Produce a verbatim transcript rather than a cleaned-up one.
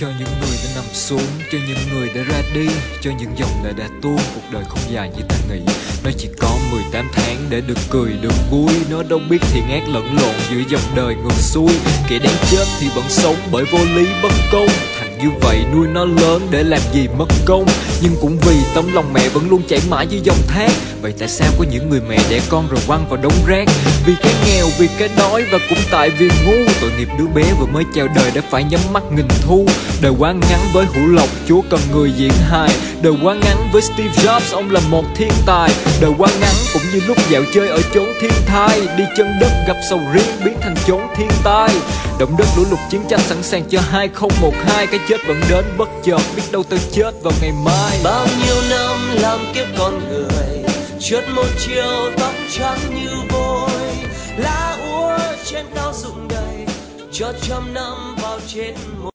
Cho những người đã nằm xuống, cho những người đã ra đi, cho những dòng lệ đã tuôn. Cuộc đời không dài như ta nghĩ, nó chỉ có mười tám tháng để được cười được vui. Nó đâu biết thiện ác lẫn lộn giữa dòng đời ngược xuôi. Kẻ đáng chết thì vẫn sống bởi vô lý bất công. Thành như vậy nuôi nó lớn để làm gì mất công. Nhưng cũng vì tấm lòng mẹ vẫn luôn chảy mãi dưới dòng thác. Vậy tại sao có những người mẹ đẻ con rồi quăng vào đống rác? Vì cái nghèo, vì cái đói và cũng tại vì ngu. Tội nghiệp đứa bé vừa mới chào đời đã phải nhắm mắt nghìn thu. Đời quá ngắn với Hữu Lộc, Chúa cần người diễn hài. Đời quá ngắn với Steve Jobs, ông là một thiên tài. Đời quá ngắn cũng như lúc dạo chơi ở chốn thiên thai. Đi chân đất gặp sầu riêng biến thành chốn thiên tai. Động đất lũ lụt chiến tranh sẵn sàng cho hai không một hai. Cái chết vẫn đến bất chợt, biết đâu tôi chết vào ngày mai. Bao nhiêu năm làm kiếp con người, chợt một chiều tóc trắng như vôi. Lá úa trên cao rụng đầy, cho trăm năm vào chết một